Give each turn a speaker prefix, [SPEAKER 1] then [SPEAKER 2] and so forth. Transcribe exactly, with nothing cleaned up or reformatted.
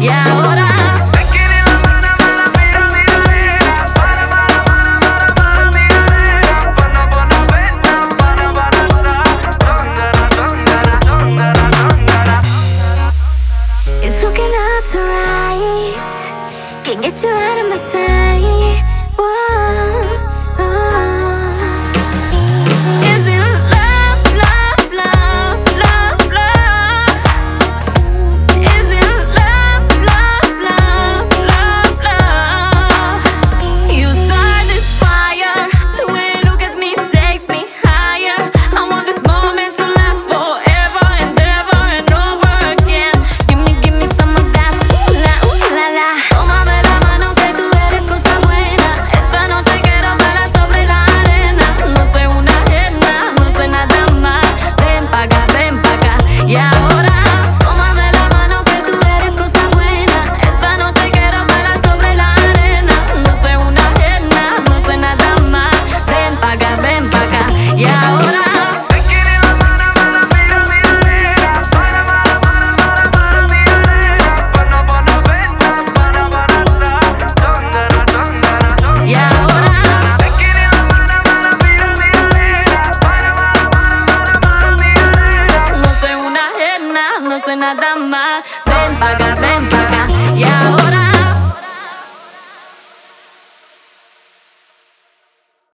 [SPEAKER 1] Y ahora
[SPEAKER 2] Me quiere la mala, mala, mira, mira, mira. Para, para, para, para, mira, mira. Pana, pana, pena, para, para, sa. Tongara, tongara, tongara, tongara.
[SPEAKER 3] It's looking us right. Can't get you out of my sight.